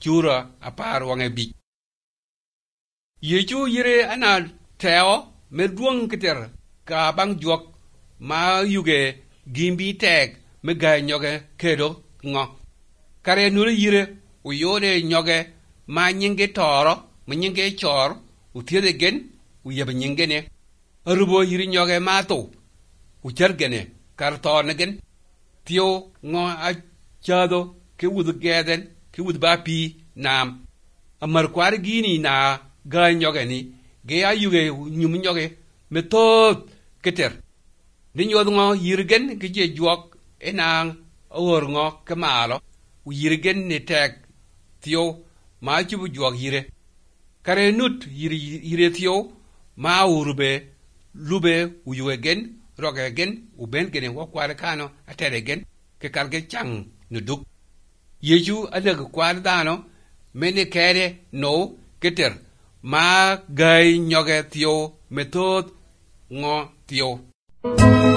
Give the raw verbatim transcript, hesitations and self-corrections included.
chura apar wange bi yeju yire ana teo me duong kiter ka bang juok ma yuge gimbi tek me ga nyoge kedo ngo kare nure yire u yore nyoge ma nyinge toro ma nyinge chor u tiede gen u yebe nyinge ne arubo yiri nyoge ma to u jergene kar to negen tio ngo a chado ke wud geden ke wud ba pi nam amar kwar gini na ga nyoge ni ge ayuge nyum nyoge metot keter ni nyod ngo yirgen ke je juok enang or ngo kemalo u yirgen ne tek tio ma chubu juok yire kare nut yiri yire tio ma urbe lube u yugen roge gen u ben gene wo kwar kano atere gen ke karge chang nuduk yeju adag kwar dano mene kere no keter ma gai nyoge tio metot ngo tio